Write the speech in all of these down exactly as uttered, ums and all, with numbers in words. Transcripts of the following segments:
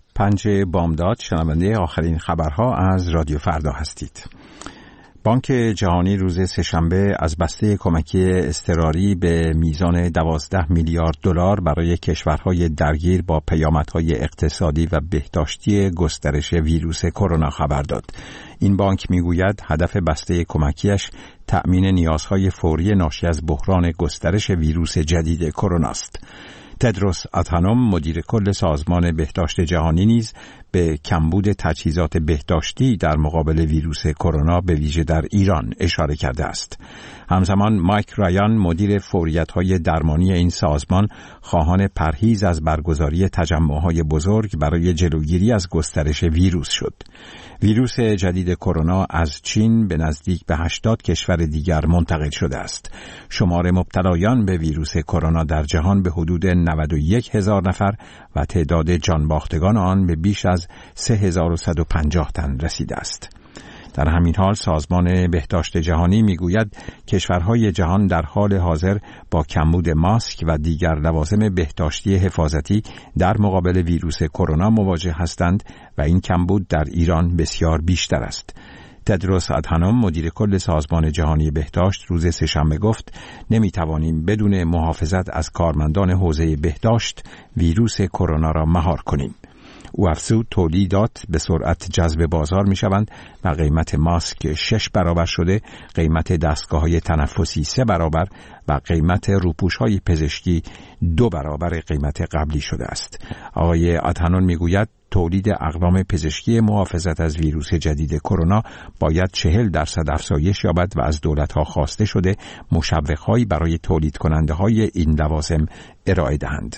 پنج بامداد شنونده آخرین خبرها از رادیو فردا هستید. بانک جهانی روز سه‌شنبه از بسته کمکی اضطراری به میزان دوازده میلیارد دلار برای کشورهای درگیر با پیامدهای اقتصادی و بهداشتی گسترش ویروس کرونا خبر داد. این بانک میگوید هدف بسته کمکیش تأمین نیازهای فوری ناشی از بحران گسترش ویروس جدید کرونا است. تدروس ادهانوم مدیر کل سازمان بهداشت جهانی نیز به کمبود تجهیزات بهداشتی در مقابل ویروس کرونا به ویژه در ایران اشاره کرده است. همزمان مایک رایان مدیر فوریت‌های درمانی این سازمان خواهان پرهیز از برگزاری تجمع‌های بزرگ برای جلوگیری از گسترش ویروس شد. ویروس جدید کرونا از چین به نزدیک به هشتاد کشور دیگر منتقل شده است. شمار مبتلایان به ویروس کرونا در جهان به حدود نود و یک هزار نفر و تعداد جانباختگان آن به بیش از سه هزار و صد و پنجاه تن رسیده است. در همین حال سازمان بهداشت جهانی میگوید کشورهای جهان در حال حاضر با کمبود ماسک و دیگر لوازم بهداشتی حفاظتی در مقابل ویروس کرونا مواجه هستند و این کمبود در ایران بسیار بیشتر است. تدروس ادهانوم مدیر کل سازمان جهانی بهداشت روز سه‌شنبه گفت نمیتوانیم بدون محافظت از کارمندان حوزه بهداشت ویروس کرونا را مهار کنیم. او افزود تولیدات به سرعت جذب بازار می شوند و قیمت ماسک شش برابر شده، قیمت دستگاه‌های تنفسی سه برابر و قیمت روپوش‌های پزشکی دو برابر قیمت قبلی شده است. آقای ادهانوم می گوید تولید اقلام پزشکی محافظت از ویروس جدید کرونا باید چهل درصد افزایش یابد و از دولت‌ها خواسته شده مشوق‌هایی برای تولید کننده‌های این لوازم ارائه دهند.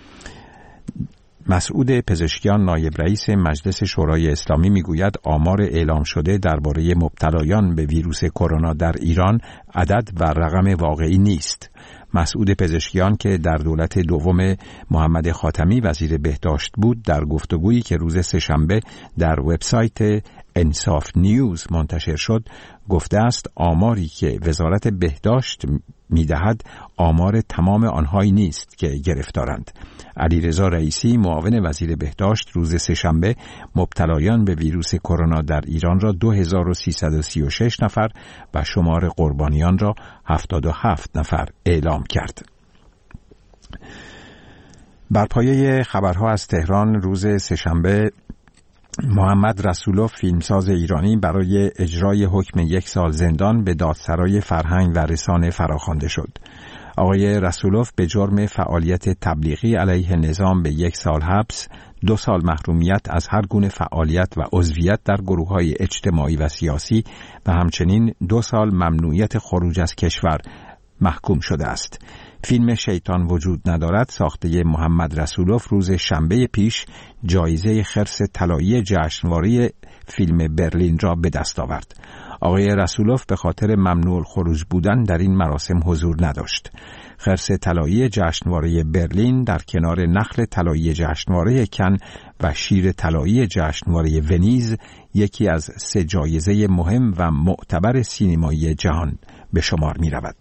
مسعود پزشکیان نایب رئیس مجلس شورای اسلامی میگوید آمار اعلام شده درباره مبتلایان به ویروس کرونا در ایران عدد و رقم واقعی نیست. مسعود پزشکیان که در دولت دوم محمد خاتمی وزیر بهداشت بود در گفتگویی که روز سه‌شنبه در وبسایت انصاف نیوز منتشر شد گفته است آماری که وزارت بهداشت میدهد آمار تمام آنهایی نیست که گرفتارند. علیرضا رئیسی معاون وزیر بهداشت روز سه‌شنبه مبتلایان به ویروس کرونا در ایران را دو هزار و سیصد و سی و شش نفر و شمار قربانیان را هفتاد و هفت نفر اعلام کرد. بر پایه خبرها از تهران روز سه‌شنبه محمد رسولوف فیلمساز ایرانی برای اجرای حکم یک سال زندان به دادسرای فرهنگ و رسانه فراخوانده شد. آقای رسولوف به جرم فعالیت تبلیغی علیه نظام به یک سال حبس، دو سال محرومیت از هر گونه فعالیت و عضویت در گروه‌های اجتماعی و سیاسی و همچنین دو سال ممنوعیت خروج از کشور محکوم شده است. فیلم شیطان وجود ندارد ساخته محمد رسولوف روز شنبه پیش جایزه خرس طلایی جشنواره فیلم برلین را به دست آورد. آقای رسولوف به خاطر ممنوع الخروج بودن در این مراسم حضور نداشت. خرس طلایی جشنواره برلین در کنار نخل طلایی جشنواره کن و شیر طلایی جشنواره ونیز یکی از سه جایزه مهم و معتبر سینمایی جهان به شمار می رود.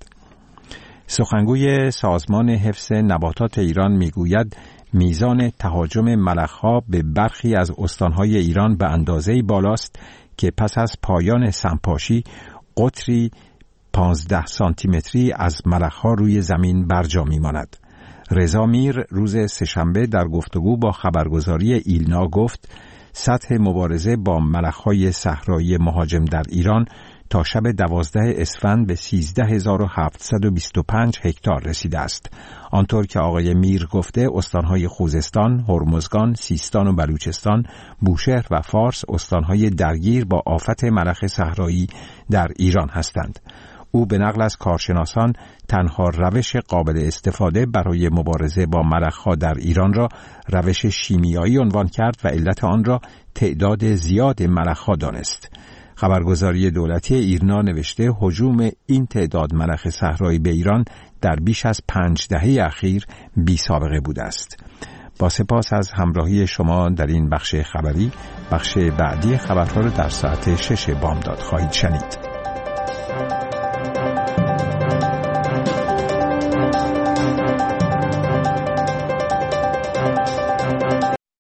سخنگوی سازمان حفظ نباتات ایران میگوید میزان تهاجم ملخ‌ها به برخی از استانهای ایران به اندازه‌ای بالاست که پس از پایان سمپاشی قطری پانزده سانتی متری از ملخ‌ها روی زمین برجا می‌ماند. رضا میر روز سه‌شنبه در گفتگو با خبرگزاری ایلنا گفت سطح مبارزه با ملخ‌های صحرایی مهاجم در ایران تا شب دوازده اسفند به سیزده هزار و هفتصد و بیست و پنج هکتار رسیده است. آنطور که آقای میر گفته استانهای خوزستان، هرمزگان، سیستان و بلوچستان، بوشهر و فارس استانهای درگیر با آفت ملخ صحرایی در ایران هستند. او به نقل از کارشناسان تنها روش قابل استفاده برای مبارزه با ملخ‌ها در ایران را روش شیمیایی عنوان کرد و علت آن را تعداد زیاد ملخ‌ها دانست. خبرگزاری دولتی ایرنا نوشته هجوم این تعداد ملخ صحرایی به ایران در بیش از پنج دهه اخیر بی سابقه بوده است. با سپاس از همراهی شما در این بخش خبری، بخش بعدی خبرها را در ساعت شش بامداد خواهید شنید.